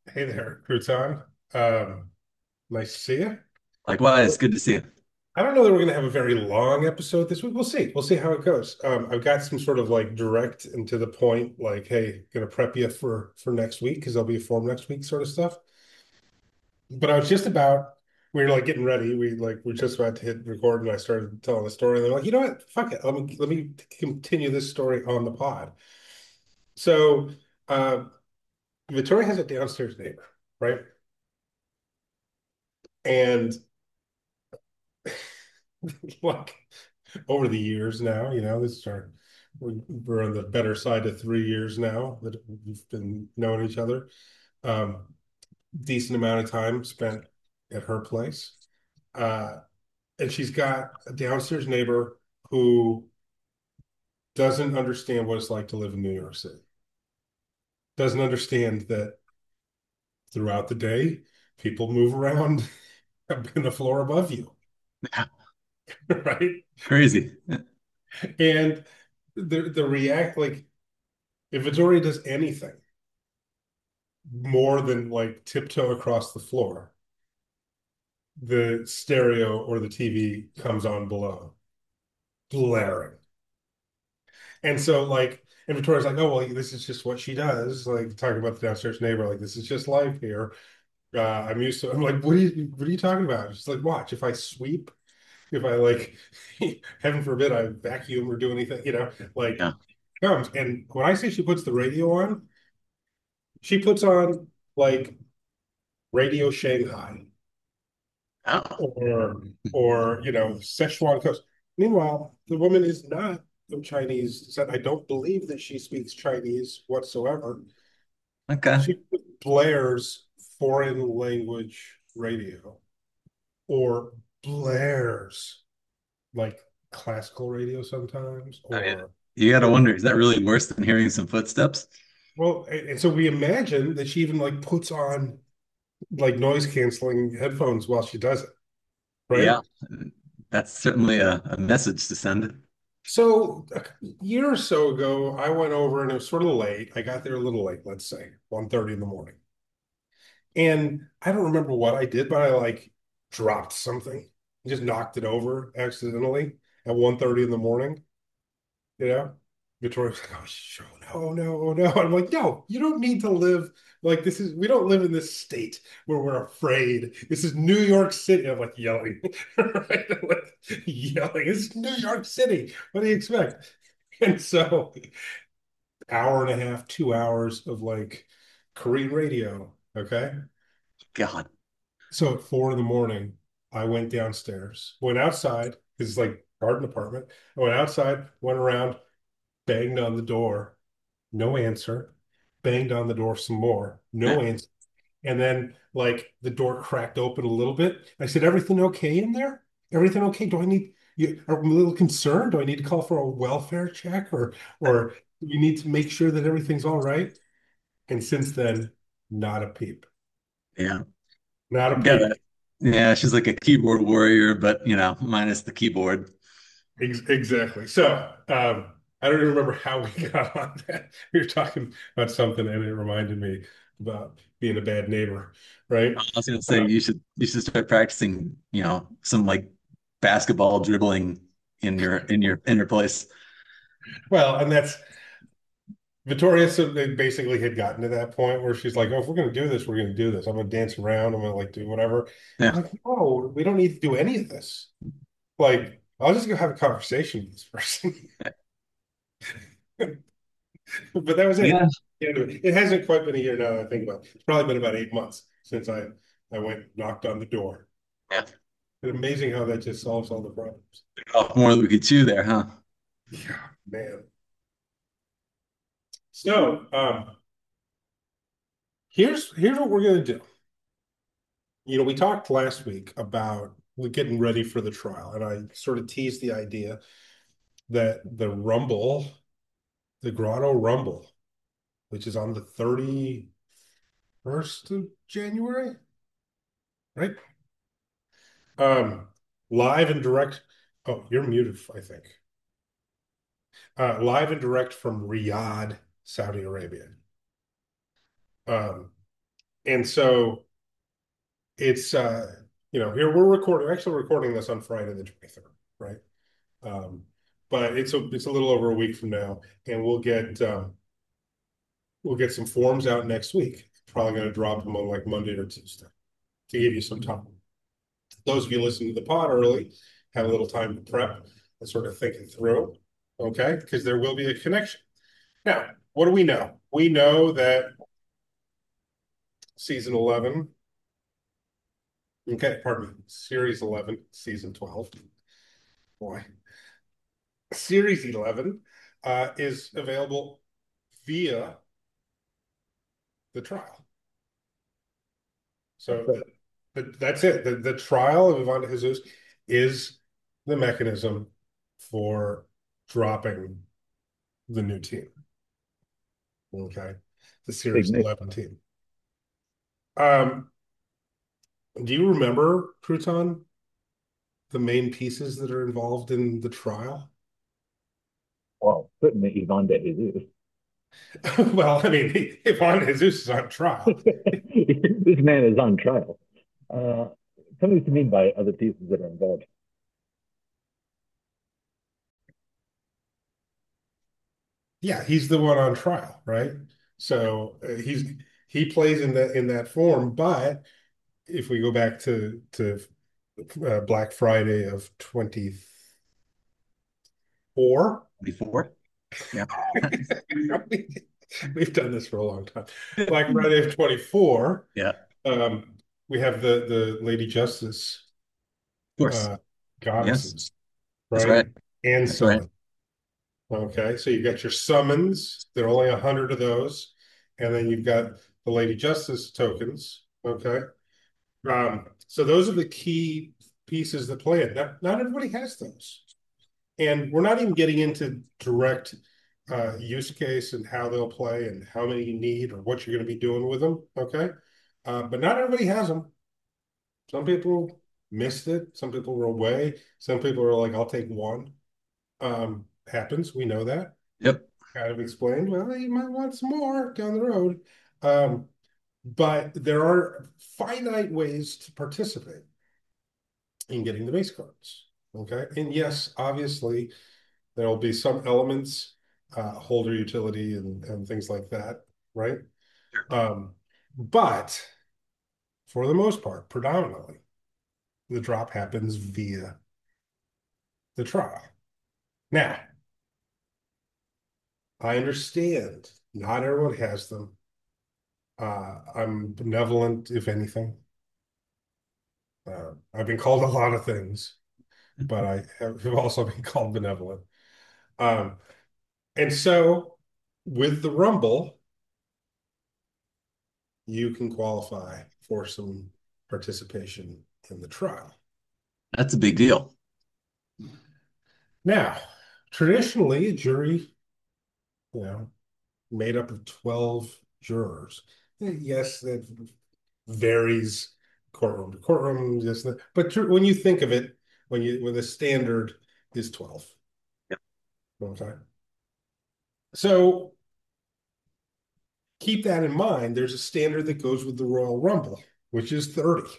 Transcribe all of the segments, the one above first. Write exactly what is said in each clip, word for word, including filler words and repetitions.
Hey there, Crouton. Um, nice to see you. Likewise, good to see you. I don't know that we're going to have a very long episode this week. We'll see. We'll see how it goes. Um, I've got some sort of like direct and to the point, like, hey, going to prep you for for next week because there'll be a form next week, sort of stuff. But I was just about, we were like getting ready. We like we're just about to hit record, and I started telling the story. And they're like, you know what? Fuck it. Let me let me continue this story on the pod. So, uh, Victoria has a downstairs neighbor, right? And like over the years now, you know, this is our we- we're on the better side of three years now that we've been knowing each other. Um, decent amount of time spent at her place. Uh, and she's got a downstairs neighbor who doesn't understand what it's like to live in New York City. Doesn't understand that throughout the day, people move around in the floor above you, right? Crazy. And the the react like if Vittoria does anything more than like tiptoe across the floor, the stereo or the T V comes on below, blaring. And so like, and Victoria's like, oh, well, this is just what she does. Like talking about the downstairs neighbor, like this is just life here. Uh, I'm used to. I'm like, what are you, what are you talking about? She's like, watch. If I sweep, if I like, heaven forbid, I vacuum or do anything, you know, like Yeah. comes. And when I say she puts the radio on, she puts on like Radio Shanghai Oh, or or you know Szechuan Coast. Meanwhile, the woman is not of Chinese descent. I don't believe that she speaks Chinese whatsoever. okay. She blares foreign language radio or blares like classical radio sometimes I mean, or you got to or wonder, is that really worse than hearing some footsteps? well, and, and so we imagine that she even like puts on like noise canceling headphones while she does it, right? Yeah, that's certainly a, a message to send. So a year or so ago, I went over and it was sort of late. I got there a little late, let's say one thirty in the morning. And I don't remember what I did, but I like dropped something, just knocked it over accidentally at one thirty in the morning, you know? Victoria's like, oh, sure, no, no, no. I'm like, no, you don't need to live like this is, we don't live in this state where we're afraid. This is New York City. I'm like yelling, right? I'm like yelling. This is New York City. What do you expect? And so, hour and a half, two hours of like Korean radio. Okay. God, So at four in the morning, I went downstairs, went outside, because it's like garden apartment. I went outside, went around, banged on the door, no answer, banged on the door some more, no answer. And then like the door cracked open a little bit. I said, everything okay in there? Everything okay? Do I need you are a little concerned? Do I need to call for a welfare check or or do we need to make sure that everything's all right? And since then, not a peep. yeah. Not a Got peep. it. Yeah, she's like a keyboard warrior, but you know, minus the keyboard. Ex exactly. So um I don't even remember how we got on that. We were talking about something and it reminded me about being a bad neighbor, right? I was gonna say Uh, you should you should start practicing, you know, some like basketball dribbling in your in your in your place. well, and that's Victoria, so they basically had gotten to that point where she's like, "Oh, if we're going to do this, we're going to do this. I'm going to dance around. I'm going to like do whatever." I'm Yeah. like, "No, we don't need to do any of this. Like, I'll just go have a conversation with this person." But that was it. Yeah. Yeah, it hasn't quite been a year now that I think about it. It's probably been about eight months since I I went and knocked on the door. Yeah. It's amazing how that just solves all the problems. Oh, more than we could chew there, huh? Yeah, man. So, um, here's here's what we're going to do. You know, we talked last week about we getting ready for the trial, and I sort of teased the idea that the Rumble, the Grotto Rumble, which is on the thirty-first of January, right? Um, live and direct. Oh, you're muted, I think. Uh, live and direct from Riyadh, Saudi Arabia. Um, And so it's uh, you know, here we're recording, actually recording this on Friday the twenty-third, right? Um, but it's a it's a little over a week from now, and we'll get um, we'll get some forms out next week. Probably going to drop them on like Monday or Tuesday to give you some time. Those of you listening to the pod early have a little time to prep and sort of think it through, okay? Because there will be a connection. Now, what do we know? We know that season eleven, okay, pardon me, series eleven, season twelve, boy, series eleven uh, is available via the trial. That's So right. the, the, that's it. The, the trial of Ivan Jesus is the mechanism for dropping the new team. Okay. The Big Series news. eleven team. Um, do you remember, Crouton, the main pieces that are involved in the trial? Well, certainly Yvonne de Jesus. Well, I mean, Ivan Jesus is on trial. This man is on trial. Uh, tell me what you mean by other pieces that are involved. Yeah, he's the one on trial, right? So uh, he's he plays in that in that form. But if we go back to to uh, Black Friday of twenty-four, Before. Yeah. we've done this for a long time. Black Friday of twenty-four, Yeah. um, we have the the Lady Justice Of course. uh, Yes. goddesses, That's right? right. And That's right. summons. Okay, so you've got your summons. There are only a hundred of those, and then you've got the Lady Justice tokens. Okay, um, so those are the key pieces that play it. Not, not everybody has those, and we're not even getting into direct uh, use case and how they'll play and how many you need or what you're going to be doing with them. Okay, uh, but not everybody has them. Some people missed it. Some people were away. Some people are like, "I'll take one." Um, happens. We know that. Yep. Kind of explained, well, you might want some more down the road. Um, but there are finite ways to participate in getting the base cards. Okay. And yes, obviously, there will be some elements, uh, holder utility and, and things like that, right? Um, but for the most part, predominantly, the drop happens via the trial. Now, I understand not everyone has them. Uh, I'm benevolent, if anything. Uh, I've been called a lot of things, but I have also been called benevolent. Um, and so with the Rumble, you can qualify for some participation in the trial. That's a big deal. Now, traditionally, a jury, you know, made up of twelve jurors. Yes, that varies courtroom to courtroom, this, that. But when you think of it, when you when the standard is twelve. Yep. Okay. So keep that in mind. There's a standard that goes with the Royal Rumble, which is thirty.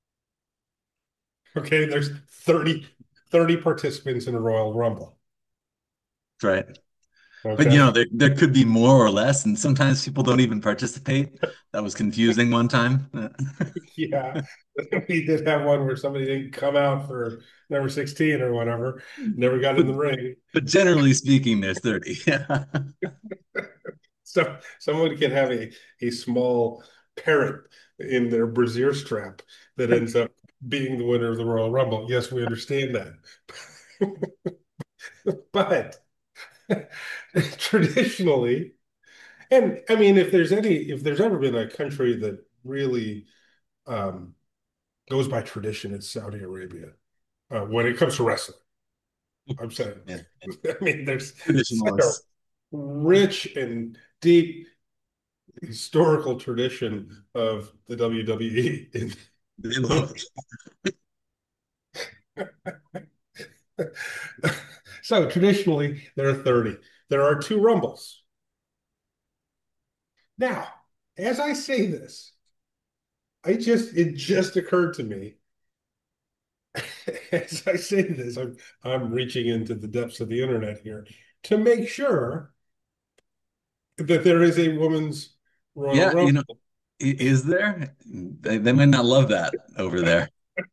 Okay, there's thirty, thirty participants in a Royal Rumble. That's right. But you Okay. know, there there could be more or less, and sometimes people don't even participate. That was confusing one time. Yeah. We did have one where somebody didn't come out for number sixteen or whatever, never got in But the ring. but generally speaking, there's thirty. Yeah. So someone can have a, a small parrot in their brassiere strap that ends up being the winner of the Royal Rumble. Yes, we understand that. But traditionally, and I mean, if there's any, if there's ever been a country that really um, goes by tradition, it's Saudi Arabia. Uh, when it comes to wrestling, I'm saying, Yeah. I mean, there's such a Traditionalists. rich and deep historical tradition of the W W E. In, They love so traditionally, there are thirty. There are two Rumbles. Now, as I say this, I just it just occurred to me as I say this, I'm I'm reaching into the depths of the internet here to make sure that there is a women's Royal Yeah, you know, Rumble. i- is there? They, they might not love that over there.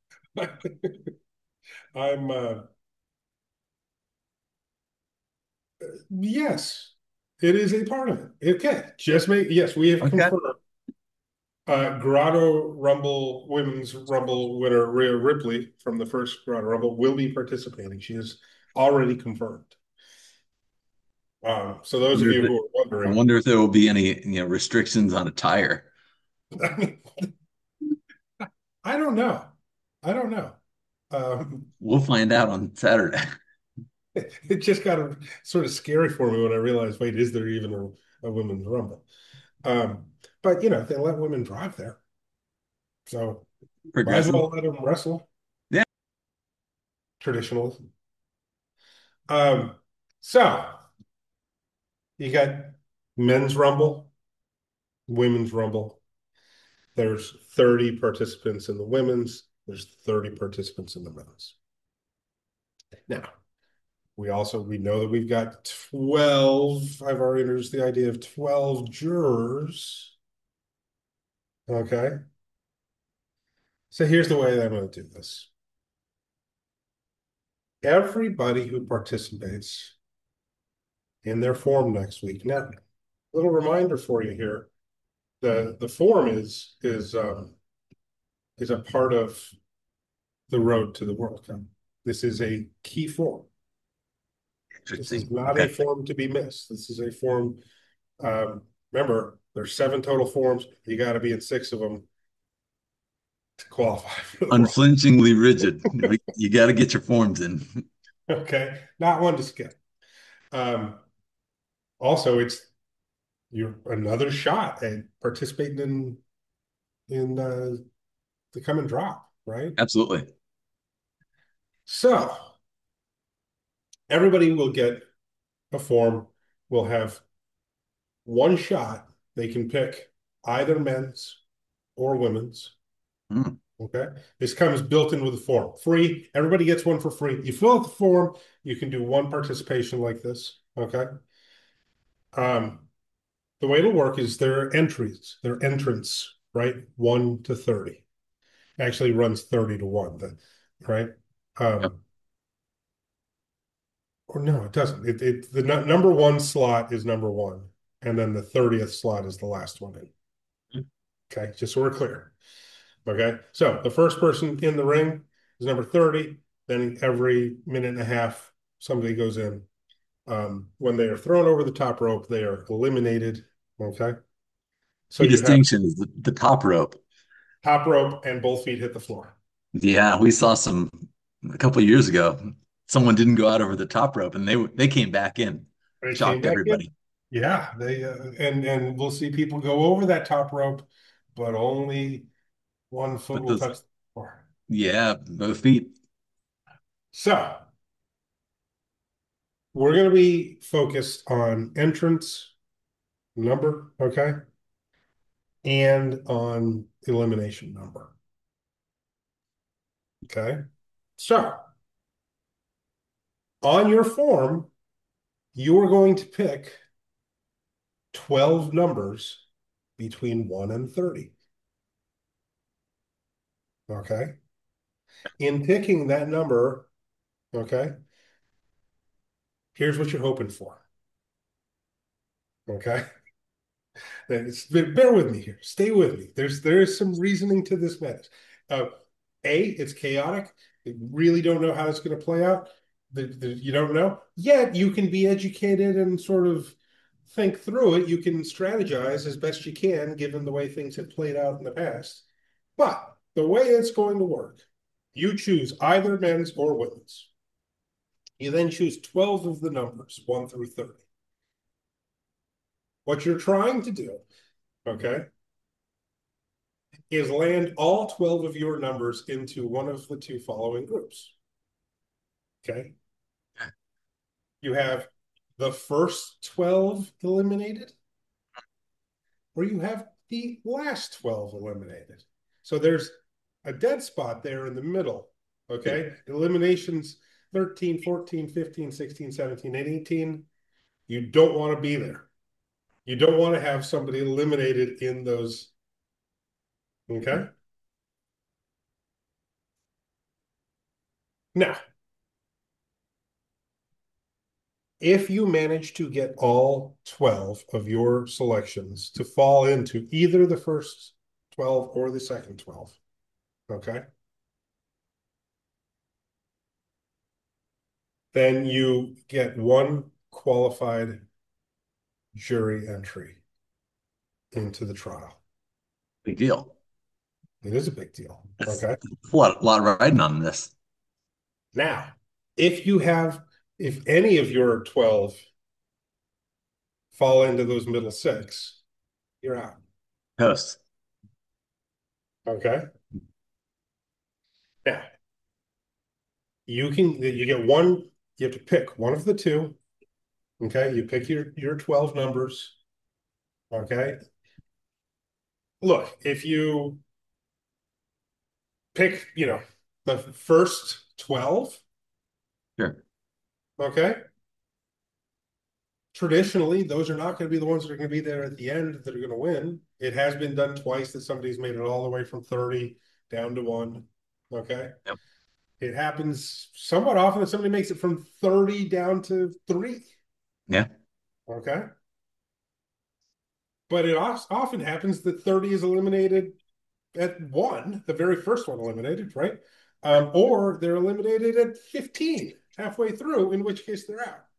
I'm uh yes, it is a part of it. Okay, just make yes, we have Okay. confirmed. Uh, Grotto Rumble Women's Rumble winner Rhea Ripley from the first Grotto Rumble will be participating. She is already confirmed. Um, so I those of wonder if you it, who are I wondering, wonder if there will be any, you know, restrictions on attire. I mean, I don't know. I don't know. Um, We'll find out on Saturday. it, it just got a, sort of scary for me when I realized, wait, is there even a, a women's rumble? Um, but you know, they let women drive there, so might as Progressive. well let them wrestle Yeah, traditionally. Um, so you got men's rumble, women's rumble. There's thirty participants in the women's. There's thirty participants in the men's. Now, we also we know that we've got twelve. I've already introduced the idea of twelve jurors. Okay. So here's the way that I'm going to do this. Everybody who participates in their form next week. Now, a little reminder for you here. The the form is is um, is a part of the road to the World Cup. This is a key form. This is interesting. not a Okay. form to be missed. This is a form. Um, remember, there's seven total forms. You got to be in six of them to qualify for the world. Unflinchingly rigid. You got to get your forms in. Okay, not one to skip. Um, also, it's you're another shot at participating in in uh, the come and drop, right? Absolutely. So everybody will get a form. Will have one shot. They can pick either men's or women's. Hmm. Okay. This comes built in with the form. Free. Everybody gets one for free. You fill out the form, you can do one participation like this. Okay. Um, the way it'll work is there are entries, there are entrants, right? One to thirty. Actually runs thirty to one, then, right? Yep. Um, or no, it doesn't. It, it the n number one slot is number one, and then the thirtieth slot is the last one in. Okay, just so we're clear. Okay, so the first person in the ring is number thirty. Then every minute and a half, somebody goes in. Um, when they are thrown over the top rope, they are eliminated. Okay, so Key you have distinction is the, the top rope. top rope and both feet hit the floor. Yeah, we saw some a couple of years ago. Someone didn't go out over the top rope, and they they came back in, They came shocked back in. everybody. Yeah, they uh, and and we'll see people go over that top rope, but only one foot But will those, touch the floor. yeah, both feet. So we're going to be focused on entrance number, okay, and on elimination number. Okay. So on your form, you are going to pick twelve numbers between one and thirty. Okay. In picking that number, okay, here's what you're hoping for. Okay. It's, bear with me here. Stay with me. There's there is some reasoning to this madness. Uh, A, it's chaotic. You really don't know how it's going to play out. The, the, you don't know. Yet you can be educated and sort of think through it. You can strategize as best you can, given the way things have played out in the past. But the way it's going to work, you choose either men's or women's. You then choose twelve of the numbers, one through thirty. What you're trying to do, okay, is land all twelve of your numbers into one of the two following groups. Okay. You have the first twelve eliminated, or you have the last twelve eliminated. So there's a dead spot there in the middle. Okay. Eliminations thirteen, fourteen, fifteen, sixteen, seventeen, and eighteen. You don't want to be there. You don't want to have somebody eliminated in those. Okay. Now, if you manage to get all twelve of your selections to fall into either the first twelve or the second twelve, okay, then you get one qualified jury entry into the trial. Big deal. It is a big deal. That's Okay. a lot, a lot riding on this. Now, if you have, if any of your twelve fall into those middle six, you're out. Toast. Okay. Now, you can, you get one, you have to pick one of the two. Okay. You pick your, your twelve numbers. Okay. Look, if you pick, you know, the first twelve, Sure. okay, traditionally, those are not going to be the ones that are going to be there at the end that are going to win. It has been done twice that somebody's made it all the way from thirty down to one. Okay. Yep. It happens somewhat often that somebody makes it from thirty down to three. Yeah. Okay. But it often happens that thirty is eliminated at one, the very first one eliminated, right? Um, or they're eliminated at fifteen, halfway through, in which case they're out.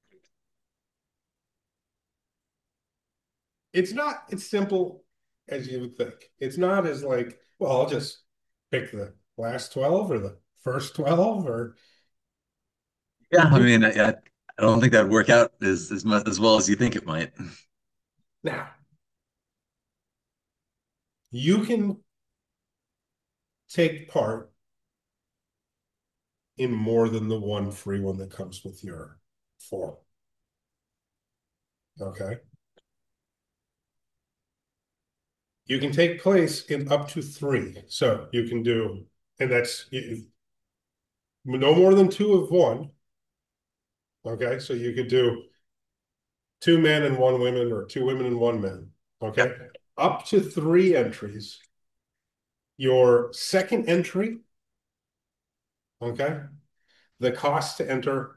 It's not as simple as you would think. It's not as like, well, I'll just pick the last twelve or the first twelve or Yeah. I mean, I, I don't think that'd work out as as much as well as you think it might. now you can take part in more than the one free one that comes with your form. Okay. You can take place in up to three. So you can do, and that's you, no more than two of one. Okay. So you could do two men and one woman or two women and one man. Okay. Yep. Up to three entries. Your second entry, okay, the cost to enter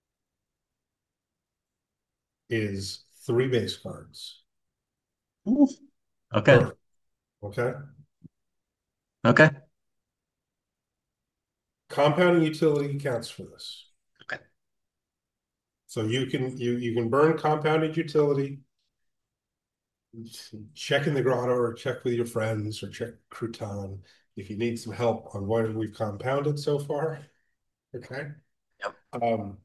is three base cards. Ooh. Okay. Per, okay. Okay. Compounding utility counts for this. Okay. So you can you you can burn compounded utility, check in the grotto or check with your friends or check Crouton if you need some help on what we've compounded so far. Okay. Yep. Um,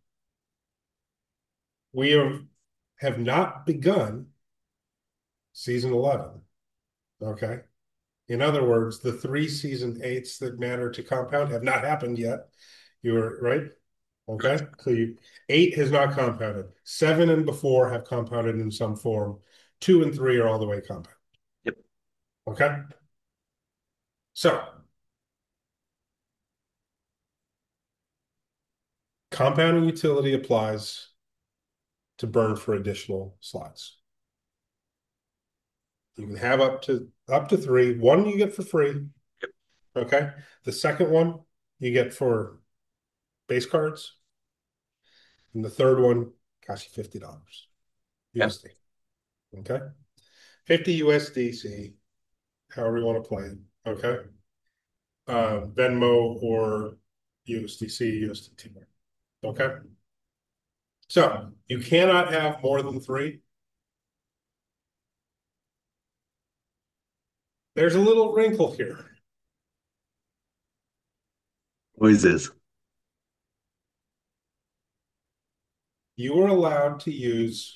we have, have not begun season eleven. Okay. In other words, the three season eights that matter to compound have not happened yet. You're right. Okay. So you eight has not compounded. Seven and before have compounded in some form. Two and three are all the way compound. Yep. Okay. So compounding utility applies to burn for additional slots. You can have up to up to three. One you get for free. Yep. Okay. The second one you get for base cards. And the third one costs you fifty dollars Yep. U S D. Okay. fifty U S D C, however you want to play it. Okay. Uh, Venmo or U S D C, U S D T. Okay. So you cannot have more than three. There's a little wrinkle here. Always is. You are allowed to use,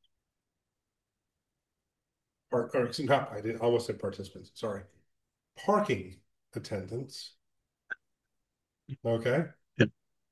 or, or not, I did almost said participants, sorry, parking attendants. Okay. Yep.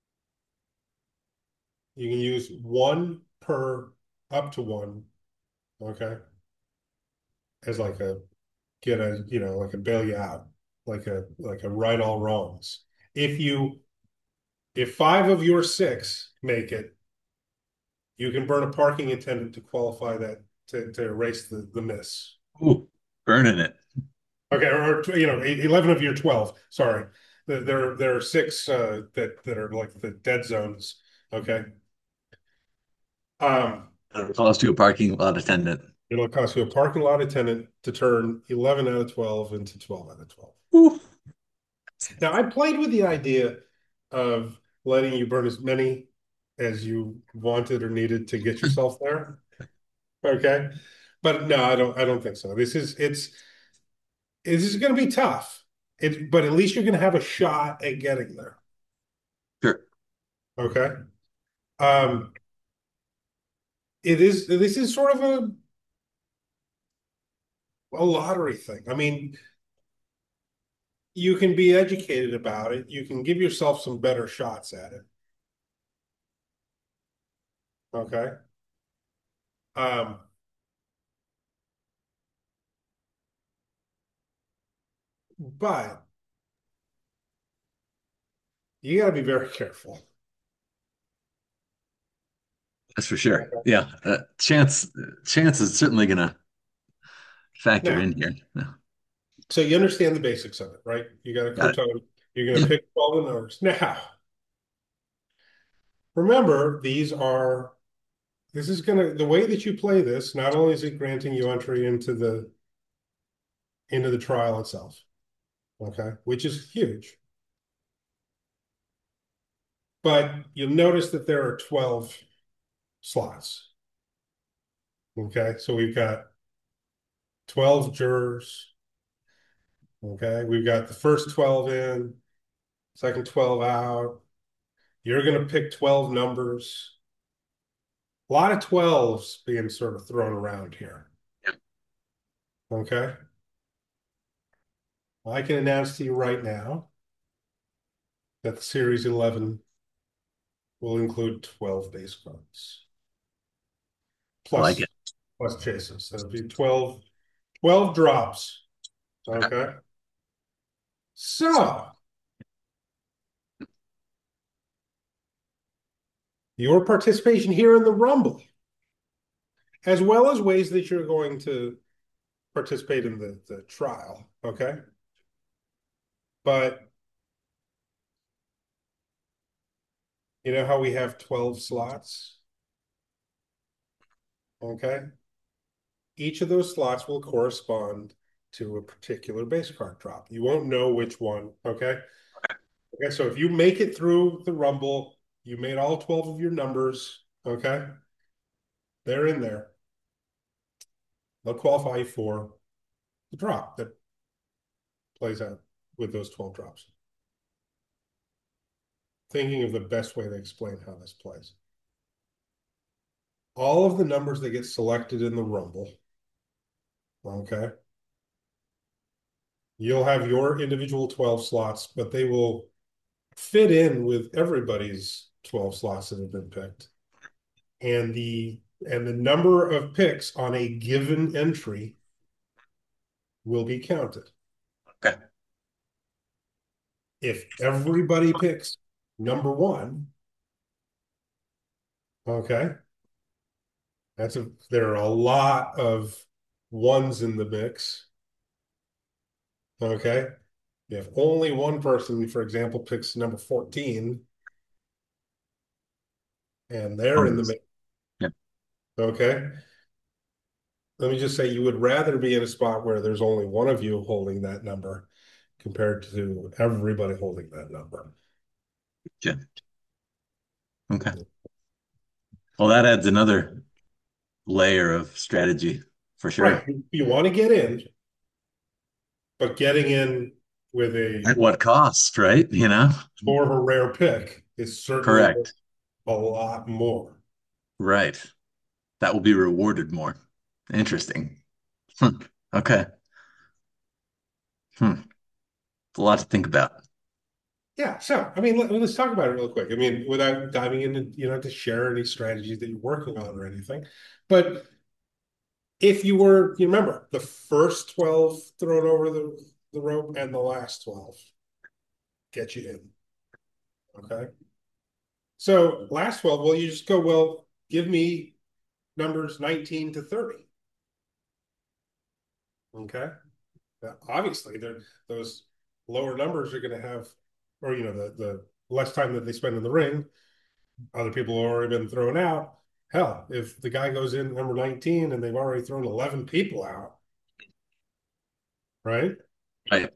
You can use one per, up to one. Okay. As like a, get a, you know, like a bail you out. like a like a right all wrongs. If you if five of your six make it, you can burn a parking attendant to qualify that to, to erase the, the miss. Ooh, burning it. Okay, or, or you know, eleven of your twelve. Sorry, there there are six uh, that that are like the dead zones. Okay, um, It'll cost you a parking lot attendant. it'll cost you a parking lot attendant to turn eleven out of twelve into twelve out of twelve. Ooh. Now, I played with the idea of letting you burn as many as you wanted or needed to get yourself there. Okay, but no, I don't. I don't think so. This is it's this is going to be tough. It, but at least you're going to have a shot at getting there. Sure. Okay. Um, it is. This is sort of a a lottery thing. I mean, you can be educated about it. You can give yourself some better shots at it. Okay. Um, but you got to be very careful. That's for sure. Yeah. Uh, chance chance is certainly gonna factor Now, in here. Yeah. so you understand the basics of it, right? You got a Got it. crouton. You're going to Yeah. pick twelve of numbers. Now, remember, these are, this is going to, the way that you play this, not only is it granting you entry into the, into the trial itself, okay, which is huge, but you'll notice that there are twelve slots. Okay, so we've got twelve jurors. Okay, we've got the first twelve in, second twelve out. You're going to pick twelve numbers. A lot of twelves being sort of thrown around here. Yeah. Okay. Well, I can announce to you right now that the Series eleven will include twelve base cards I like it. plus plus chases. So it'll be twelve, twelve drops. Okay. Okay. So your participation here in the Rumble, as well as ways that you're going to participate in the, the trial, okay? But you know how we have twelve slots? Okay. Each of those slots will correspond to a particular base card drop. You won't know which one, okay? Okay, so if you make it through the Rumble, you made all twelve of your numbers, okay? They're in there. They'll qualify you for the drop that plays out with those twelve drops. Thinking of the best way to explain how this plays. All of the numbers that get selected in the Rumble, okay? You'll have your individual twelve slots, but they will fit in with everybody's twelve slots that have been picked. And the and the number of picks on a given entry will be counted. Okay. If everybody picks number one, okay, that's a there are a lot of ones in the mix. Okay. If only one person, for example, picks number fourteen and they're in the mix, Yeah. okay. Let me just say you would rather be in a spot where there's only one of you holding that number compared to everybody holding that number. Yeah. Okay. Well, that adds another layer of strategy for Right. sure. You want to get in, but getting in with At a what cost, right? You know? more of a rare pick is certainly Correct. a lot more. Right. That will be rewarded more. Interesting. Hmm. Okay. Hmm. It's a lot to think about. Yeah. So, I mean, let, us talk about it real quick. I mean, without diving into, you know, to share any strategies that you're working on or anything. But if you were, you remember the first twelve thrown over the the rope and the last twelve get you in. Okay. So last twelve, well, you just go, well, give me numbers nineteen to thirty. Okay. Now, obviously, they're, those lower numbers are going to have, or, you know, the, the less time that they spend in the ring. Other people have already been thrown out. Hell, if the guy goes in number nineteen and they've already thrown eleven people out, right? Right.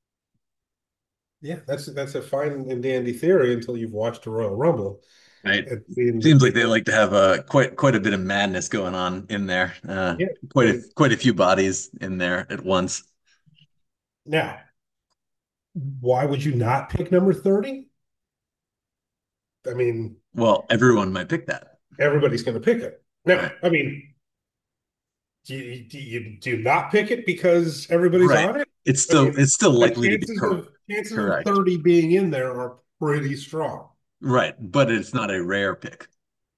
Yeah, that's that's a fine and dandy theory until you've watched a Royal Rumble. Right. And seen the Seems like they people. like to have uh, quite quite a bit of madness going on in there. Uh, Yeah. quite a And quite a few bodies in there at once. now, why would you not pick number thirty? I mean, Well, everyone might pick that. everybody's going to pick it. Now, Right. I mean, do you, do you do you not pick it because everybody's Right. on it? It's I still mean, it's still the likely to be chances cor of chances of correct. thirty being in there are pretty strong. Right. But it's not a rare pick.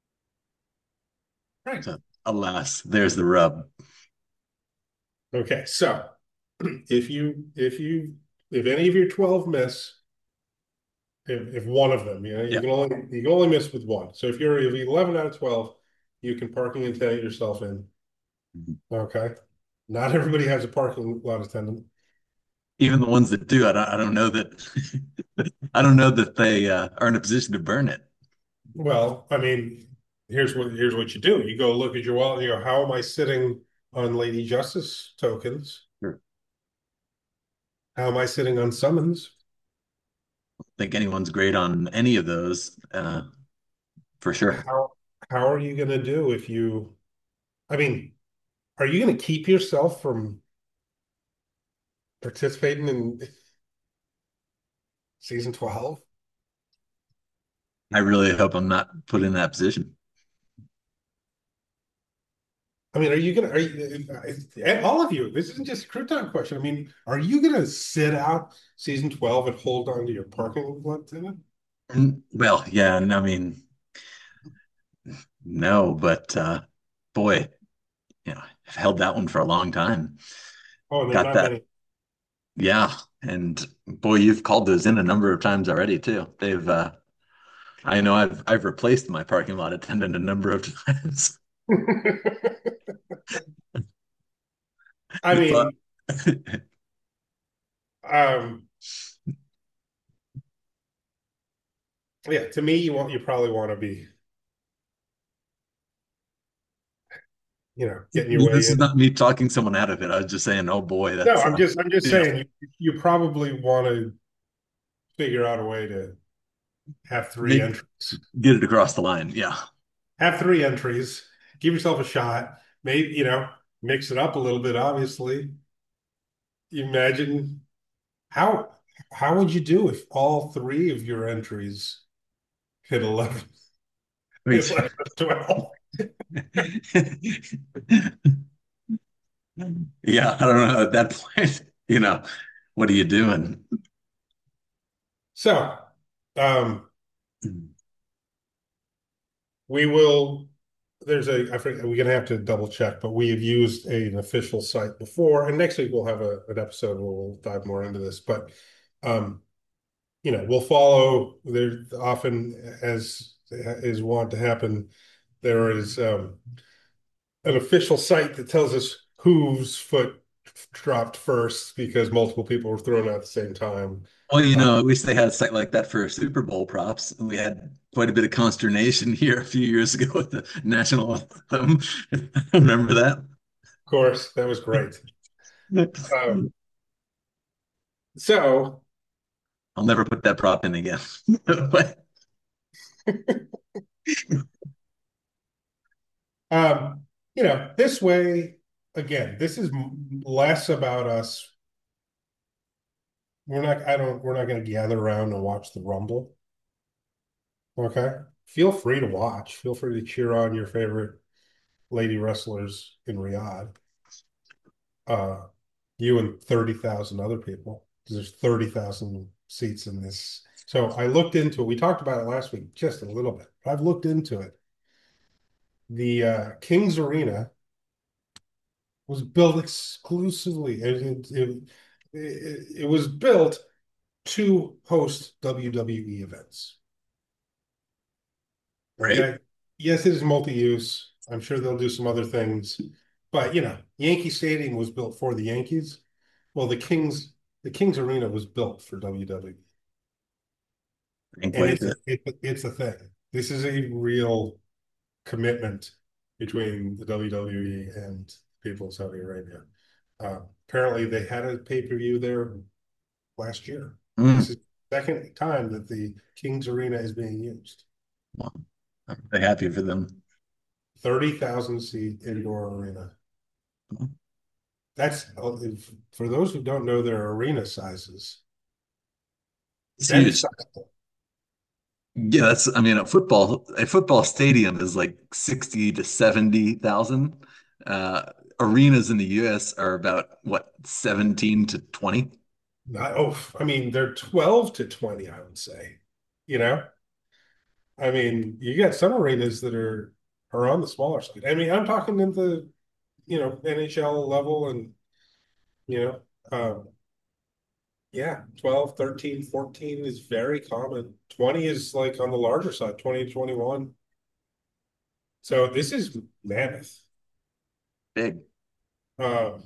Right. So alas, there's the rub. Okay. So if you if you if any of your twelve miss, if, if one of them, you know, you Yeah. can only you can only miss with one. So if you're if you're eleven out of twelve, you can parking attendant yourself in. Mhm. Okay. Not everybody has a parking lot attendant. Even the ones that do, I don't I don't know that I don't know that they uh, are in a position to burn it. Well, I mean, here's what here's what you do. You go look at your wallet and you go, how am I sitting on Lady Justice tokens? Sure. How am I sitting on summons? I don't think anyone's great on any of those, uh, for sure. How how are you gonna do if you I mean, are you gonna keep yourself from participating in season twelve? I really hope I'm not put in that position. I mean, are you gonna are you uh, all of you, this isn't just a crouton question. I mean, are you gonna sit out season twelve and hold on to your parking lot tenant? Mm, Well, yeah, and I mean, no, but uh, boy, you know, I've held that one for a long time. Oh, and there's Got not that. many. Yeah. And boy, you've called those in a number of times already too. They've uh I know I've I've replaced my parking lot attendant a number of times. I But mean, um, yeah, to me, you want you probably want to be, you know, getting your way this is in. not me talking someone out of it. I was just saying, oh boy, No, that's I'm uh, just I'm just yeah, saying you, you probably want to figure out a way to have three make entries. get it across the line. Yeah. Have three entries. Give yourself a shot. Maybe, you know, mix it up a little bit, obviously. You imagine how how would you do if all three of your entries hit eleven, Wait. eleven twelve? Yeah, I don't know at that point, you know, what are you doing? So, um, we will. There's a. I forget. We're gonna have to double check, but we have used a, an official site before, and next week we'll have a, an episode where we'll dive more into this. But, um, you know, we'll follow. There often, as is wont to happen, there is um, an official site that tells us whose foot dropped first because multiple people were thrown out at the same time. Well, you Uh, know, I wish they had a site like that for Super Bowl props. We had quite a bit of consternation here a few years ago with the national anthem. Remember that? of course, that was great. Um, so, I'll never put that prop in again. But um, you know, this way, again, this is m- less about us. We're not, I don't, we're not going to gather around and watch the Rumble. Okay. Feel free to watch. Feel free to cheer on your favorite lady wrestlers in Riyadh. Uh, you and thirty thousand other people. There's thirty thousand seats in this. So I looked into it. We talked about it last week just a little bit. I've looked into it. The uh, Kings Arena was built exclusively. It, it, it, it, it was built to host W W E events. Right. Yeah, yes, it is multi-use. I'm sure they'll do some other things, but you know, Yankee Stadium was built for the Yankees. Well, the Kings, the Kings Arena was built for W W E, Can't and believe it's a it. it, it's a thing. This is a real commitment between the W W E and people of Saudi Arabia. Uh, apparently, they had a pay-per-view there last year. This Mm. is the second time that the Kings Arena is being used. Well, I'm really happy for them. thirty thousand seat indoor arena. That's for those who don't know their arena sizes. It's That is huge. sizable. Yeah, that's, I mean, a football a football stadium is like sixty to seventy thousand. Uh, arenas in the U S are about what, seventeen to twenty? Not, oh, I mean, they're twelve to twenty, I would say. You know, I mean, you got some arenas that are are on the smaller side. I mean, I'm talking in the, you know, N H L level and, you know, um, yeah, twelve, thirteen, fourteen is very common. twenty is like on the larger side, twenty, twenty-one. So this is mammoth. Big. Um,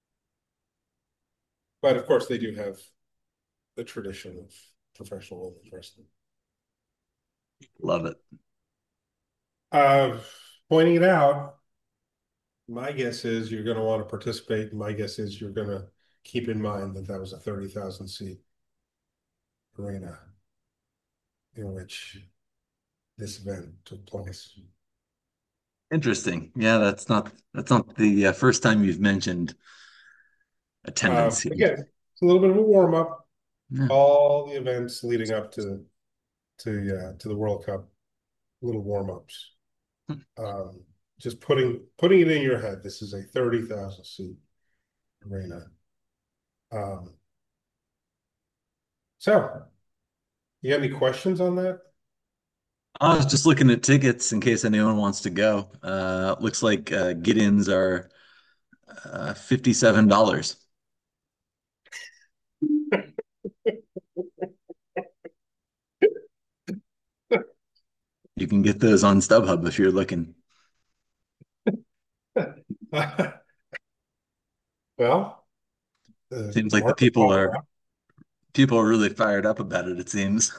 but of course, they do have the tradition of professional women's wrestling. Love it. Uh, pointing it out, my guess is you're going to want to participate. My guess is you're going to keep in mind that that was a thirty thousand seat arena in which this event took place. Interesting. Yeah, that's not that's not the uh, first time you've mentioned Uh, attendance here. again, it's a little bit of a warm up. Yeah. All the events leading up to to uh, to the World Cup, little warm ups. Um, just putting putting it in your head. This is a thirty thousand seat arena. Um, so, you have any questions on that? I was just looking at tickets in case anyone wants to go. Uh, looks like uh, get-ins are uh, fifty-seven dollars. You can get those on StubHub if you're looking. Well, the Seems like the market people called are people are really fired up about it, it seems.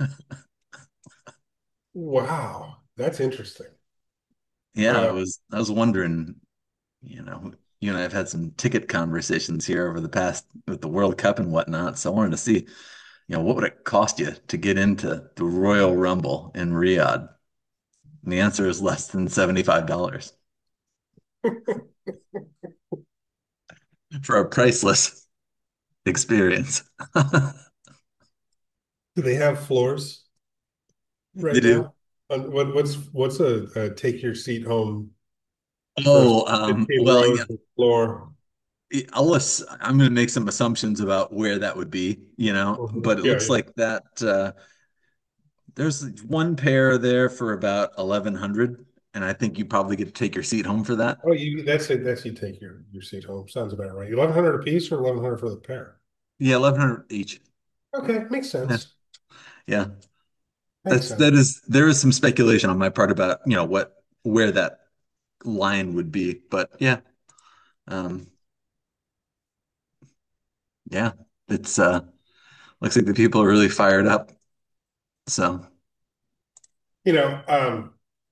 wow, that's interesting. Yeah, I Uh, was I was wondering, you know, you and I have had some ticket conversations here over the past with the World Cup and whatnot. So I wanted to see, you know, what would it cost you to get into the Royal Rumble in Riyadh? And the answer is less than seventy-five dollars for a priceless experience. do they have floors They right do. now? And what what's what's a, a take your seat home first Oh, um, fifteen well, rows yeah, of floor? I'll ass- I'm going to make some assumptions about where that would be, you know, Mhm. but it Yeah, looks yeah. like that uh, there's one pair there for about eleven hundred, and I think you probably get to take your seat home for that. Oh, you that's it. That's you take your your seat home. Sounds about right. Eleven hundred a piece or eleven hundred for the pair? Yeah, eleven hundred each. Okay, makes Yeah, sense. yeah. Makes That's sense. that is there is some speculation on my part about, you know, what where that line would be, but yeah, um, yeah, it's uh looks like the people are really fired up. So, You know, um,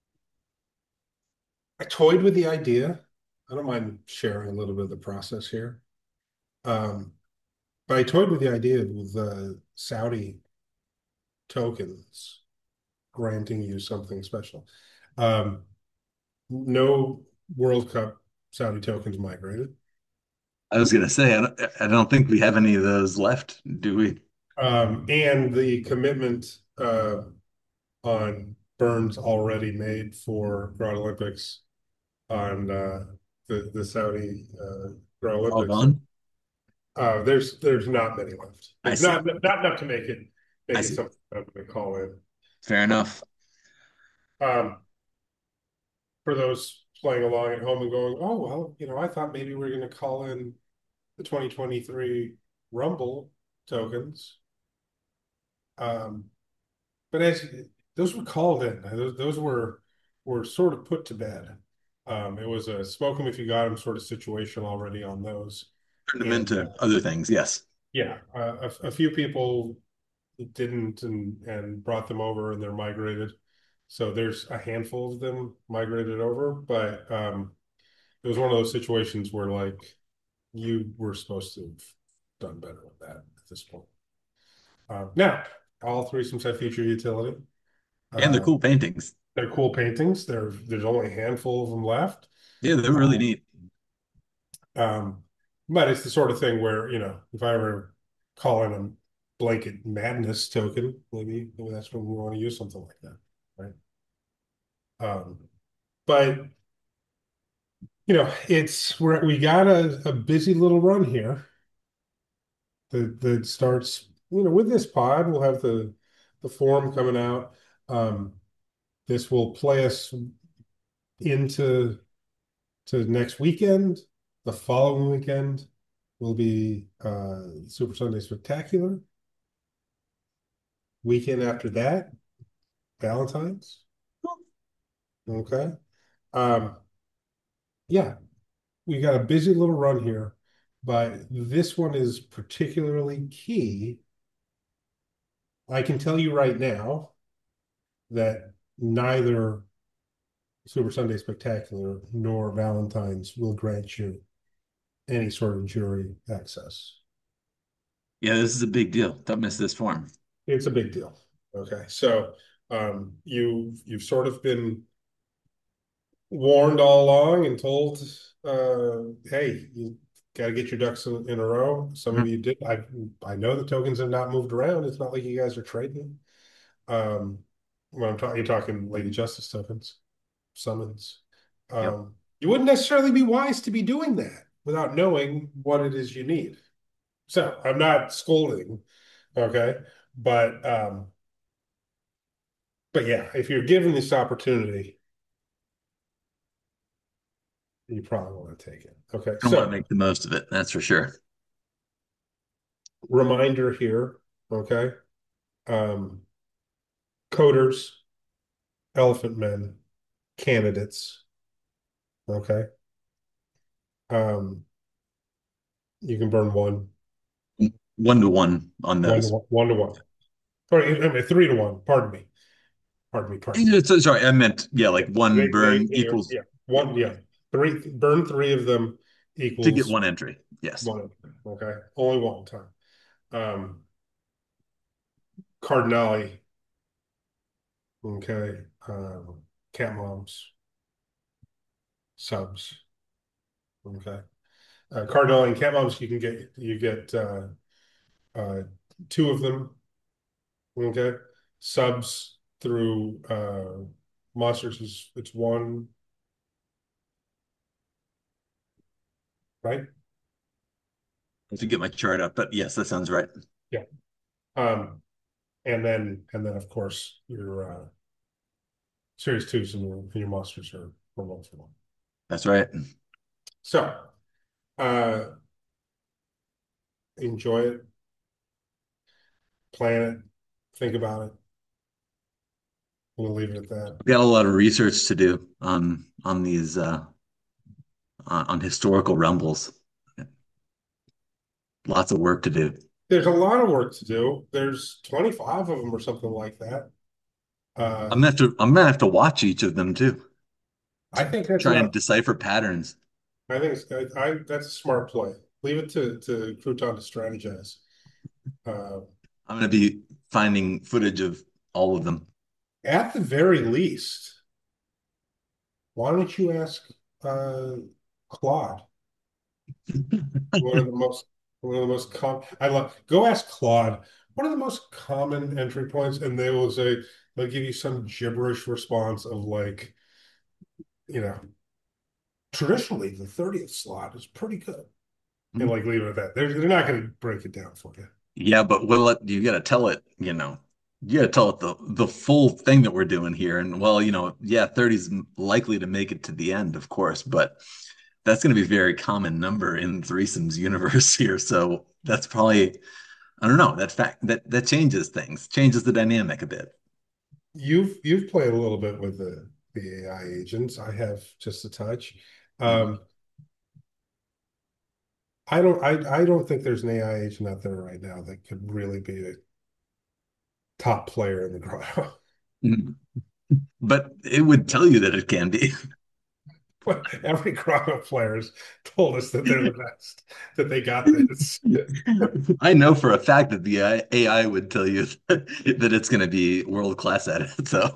I toyed with the idea. I don't mind sharing a little bit of the process here. Um, but I toyed with the idea with the Saudi tokens granting you something special. Um, no World Cup Saudi tokens migrated. I was gonna say I don't, I don't think we have any of those left, do we? Um, and the commitment uh, on Burns already made for Ground Olympics on uh, the the Saudi uh, Ground All Olympics. gone? Uh, there's there's not many left. I There's see. not not enough to make it I make it see. something I'm going to call in. Fair enough. Um, for those playing along at home and going, oh well, you know, I thought maybe we are going to call in the twenty twenty-three Rumble tokens. Um, but as those were called in, those, those were were sort of put to bed. Um, it was a smoke them if you got them sort of situation already on those. Turn them And into uh, other things. Yes. yeah, uh, a, a few people didn't and and brought them over and they're migrated. So there's a handful of them migrated over, but um, it was one of those situations where like you were supposed to have done better with that at this point. Uh, now, all three some have feature utility. And they're Uh, cool paintings. they're cool paintings. There, there's only a handful of them left. Yeah, they're really Um, neat. um, but it's the sort of thing where, you know, if I ever call in a blanket madness token, maybe, maybe that's when we want to use something like that, right? Um, but you know, it's we're we got a, a busy little run here that that starts, you know, with this pod. We'll have the the forum coming out. Um, this will play us into to next weekend. The following weekend will be uh, Super Sunday Spectacular. Weekend after that, Valentine's. Okay. Um, yeah, we got a busy little run here, but this one is particularly key. I can tell you right now that neither Super Sunday Spectacular nor Valentine's will grant you any sort of jury access. Yeah, this is a big deal. Don't miss this form. It's a big deal. Okay. So um, you you've sort of been warned all along and told, uh, hey, you got to get your ducks in, in a row. Some of Mhm. you did. I I know the tokens have not moved around. It's not like you guys are trading. Um, when I'm talking, you're talking Lady Justice tokens, summons. Yep. Um, you wouldn't necessarily be wise to be doing that without knowing what it is you need. So I'm not scolding, okay, but um, but yeah, if you're given this opportunity, you probably want to take it. Okay, I want to so make the most of it. That's for sure. reminder here, okay, um, coders, elephant men, candidates, okay, um, you can burn one, One to one on one to those. one, one to one. Sorry, I mean, three to one. Pardon me. Pardon me. Pardon me. Yeah, so- Sorry, I meant, yeah, Yeah, like one they, they, burn they are, equals yeah, one, yeah, three, burn three of them to get equals one entry. Yes. one. Okay, only one time. Um, Cardinali, okay, um, cat moms, subs, okay. Uh, Cardinali and cat moms, you can get you get uh, uh, two of them, okay. Subs through uh, monsters is it's one, right? I have to get my chart up, but yes, that sounds right. Yeah. Um, and then and then of course your uh, series twos and your, and your monsters are, are one for one. That's right. So uh, enjoy it, plan it, think about it. We'll leave it at that. Got a lot of research to do on on these uh on, on historical rumbles. Lots of work to do. There's a lot of work to do. There's twenty-five of them or something like that. I'm Uh, gonna have to I'm gonna have to watch each of them too. I think that's Try and enough. decipher patterns. I think it's, I, I that's a smart play. Leave it to to Crouton to strategize. Uh, I'm gonna be finding footage of all of them. at the very least, why don't you ask uh, Claude? One of the most one of the most com I love go ask Claude. One of the most common entry points, and they will say they'll give you some gibberish response of like, you know, traditionally the thirtieth slot is pretty good. And like leave it at that. They're they're not gonna break it down for you. Yeah, but will it, you gotta tell it, you know, you gotta tell it the the full thing that we're doing here. And well, you know, yeah, thirty is likely to make it to the end, of course, but that's going to be a very common number in threesomes universe here. So that's probably, I don't know, that fact that that changes things, changes the dynamic a bit. You've you've played a little bit with the the A I agents. I have just a touch. Um, I don't I I don't think there's an A I agent out there right now that could really be a top player in the grotto. Mhm. But it would tell you that it can be. Every grotto players told us that they're the best, that they got this. I know for a fact that the A I would tell you that it's going to be world class at it. So,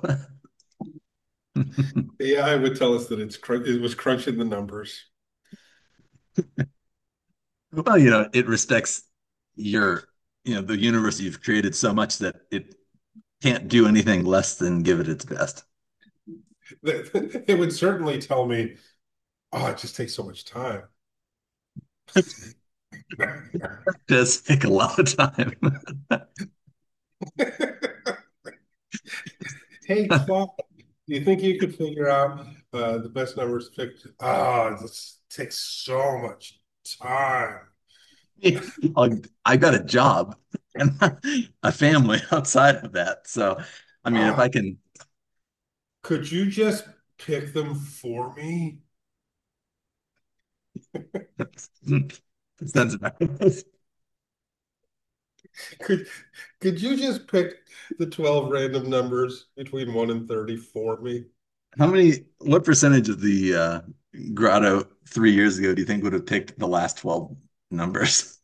A I would tell us that it's cr it was crunching the numbers. well, you know, it respects your, you know, the universe you've created so much that it can't do anything less than give it its best. It would certainly tell me, oh, it just takes so much time. It does take a lot of time. Hey, Claude, do you think you could figure out uh, the best numbers to pick? Ah, this takes so much time. I got a job and a family outside of that. So, I mean, if Ah, I can, could you just pick them for me? sounds about it. Could could you just pick the twelve random numbers between one and thirty for me? How many, what percentage of the uh, grotto three years ago do you think would have picked the last twelve numbers?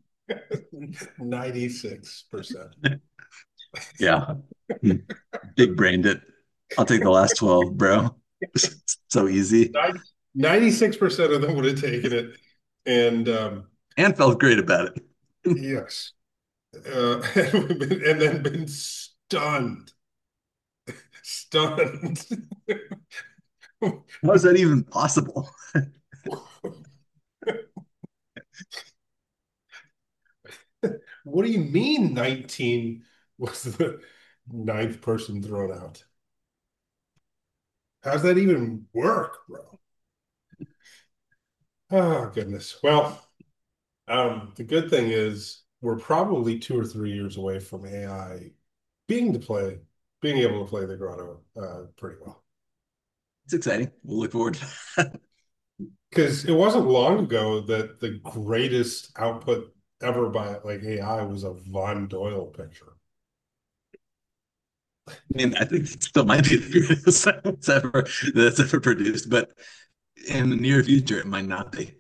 ninety-six percent. Yeah. Big brained it. I'll take the last twelve, bro. So easy. ninety-six percent of them would have taken it. And um, And felt great about it. yes, uh, and then been stunned, stunned. How is that even possible? What do you mean nineteen was the ninth person thrown out? How's that even work, bro? Oh, goodness. Well, um, the good thing is we're probably two or three years away from A I being to play, being able to play the grotto uh, pretty well. It's exciting. We'll look forward to that. Because it wasn't long ago that the greatest output ever by like A I was a Von Doyle picture. I mean, I think it still might be the greatest that's ever that's ever produced, but in the near future, it might not be.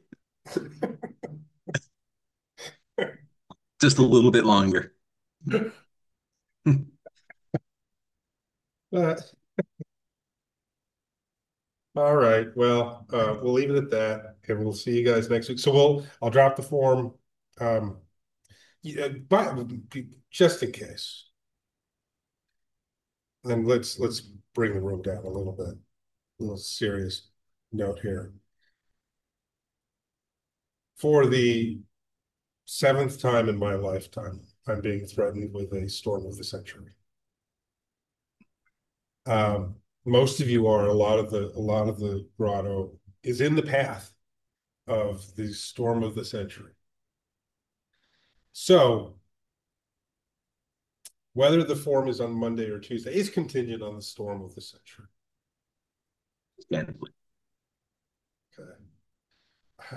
Just a little bit longer. Uh, all right. Well, uh, we'll leave it at that, and we'll see you guys next week. So we'll I'll drop the form, um, yeah, but just in case. And let's let's bring the room down a little bit. A little serious note here. For the seventh time in my lifetime, I'm being threatened with a storm of the century. Um, most of you are. A lot of the a lot of the grotto is in the path of the storm of the century. So whether the form is on Monday or Tuesday is contingent on the storm of the century. Okay.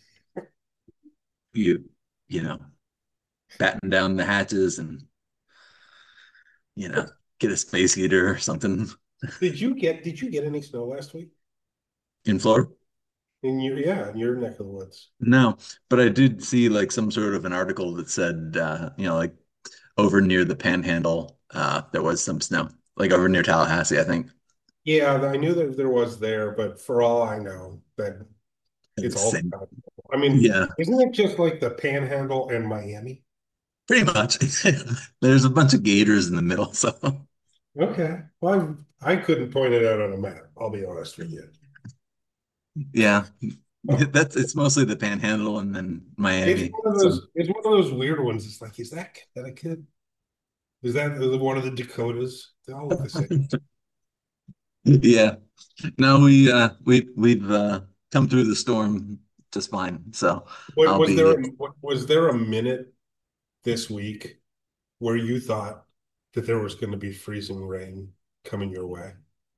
You, you know, batten down the hatches and, you know, get a space heater or something Did you get did you get any snow last week? in Florida. In your yeah, in your neck of the woods. No, but I did see like some sort of an article that said, uh, you know, like over near the Panhandle, uh, there was some snow, like over near Tallahassee, I think. Yeah, I knew that there was there, but for all I know, that it's It's all. same. I mean, Yeah, isn't it just like the Panhandle and Miami? pretty much. There's a bunch of gators in the middle, so Okay. Well, I, I couldn't point it out on a map. I'll be honest with you. yeah, Oh, that's it's mostly the Panhandle and then it's Miami. one of So those. It's one of those weird ones. It's like, is that that a kid? Is that the- one of the Dakotas? They all look the same. yeah, no, we uh we we've uh come through the storm just fine. So What I'll was be there? here. A, what, was there a minute this week where you thought that there was going to be freezing rain coming your way?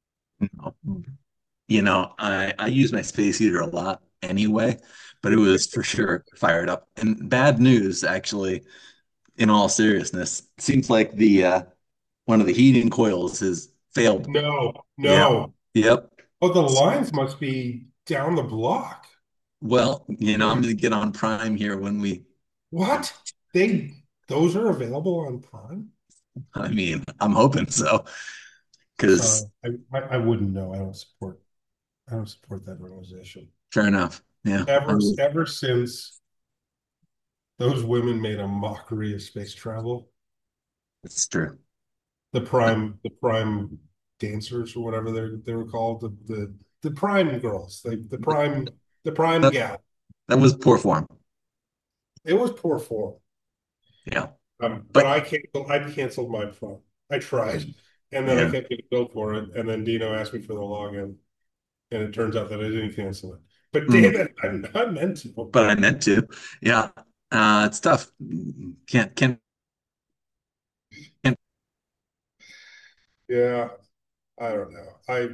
You know, I, I use my space heater a lot anyway, but it was for sure fired up. And bad news, actually, in all seriousness, seems like the uh, one of the heating coils has failed. No, Yeah. no. Yep. Oh, the lines must be down the block. Well, you know, I'm going to get on Prime here when we, What? They those are available on Prime? I mean, I'm hoping so, Sorry, because I, I I wouldn't know. I don't support I don't support that organization. fair enough. Yeah, I Ever will. ever since those women made a mockery of space travel, It's true. the prime the prime dancers or whatever they they were called, the the the prime girls, the the prime the prime That, gal. that was poor form. It was poor form. Yeah. Um, but But I canceled I canceled my phone. I tried, and then I yeah. kept getting billed for it, and then Dino asked me for the login, and it turns out that I didn't cancel it. But damn Mm, it, I, I meant to. but I meant to. Yeah. Uh, it's tough. Can't can't can't Yeah, I don't know. I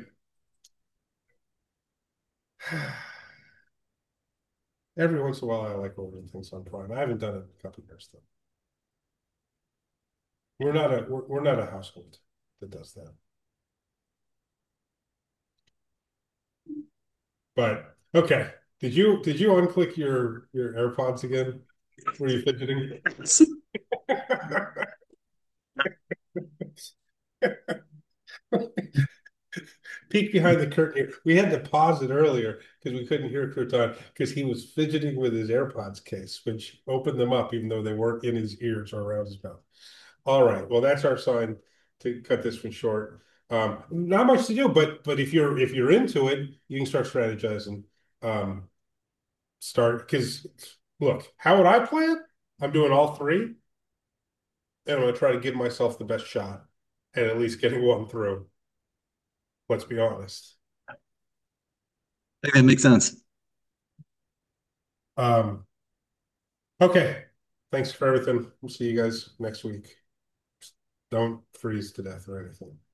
every once in a while I like ordering things on Prime. I haven't done it in a couple of years though. We're not a we're, we're not a household that does that. But okay, did you did you unclick your your AirPods again? Were you fidgeting? Peek behind the curtain here. We had to pause it earlier because we couldn't hear Crouton because he was fidgeting with his AirPods case, which opened them up even though they weren't in his ears or around his mouth. All right. Well, that's our sign to cut this one short. Um, not much to do, but but if you're if you're into it, you can start strategizing. Um, start because look, how would I play it? I'm doing all three, and I'm gonna try to give myself the best shot at at least getting one through. Let's be honest. think that makes sense. Um, okay. Thanks for everything. We'll see you guys next week. Don't freeze to death or anything.